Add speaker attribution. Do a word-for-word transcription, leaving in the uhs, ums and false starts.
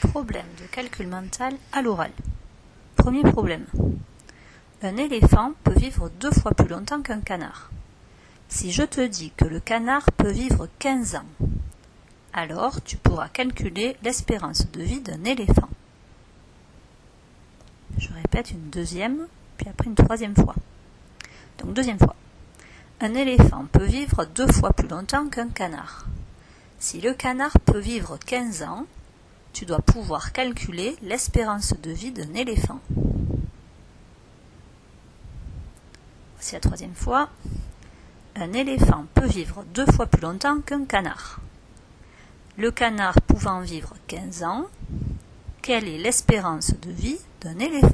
Speaker 1: Problème de calcul mental à l'oral. Premier problème. Un éléphant peut vivre deux fois plus longtemps qu'un canard. Si je te dis que le canard peut vivre quinze ans, alors tu pourras calculer l'espérance de vie d'un éléphant. Je répète une deuxième, puis après une troisième fois. Donc deuxième fois. Un éléphant peut vivre deux fois plus longtemps qu'un canard. Si le canard peut vivre quinze ans, tu dois pouvoir calculer l'espérance de vie d'un éléphant. Voici la troisième fois. Un éléphant peut vivre deux fois plus longtemps qu'un canard. Le canard pouvant vivre quinze ans, quelle est l'espérance de vie d'un éléphant ?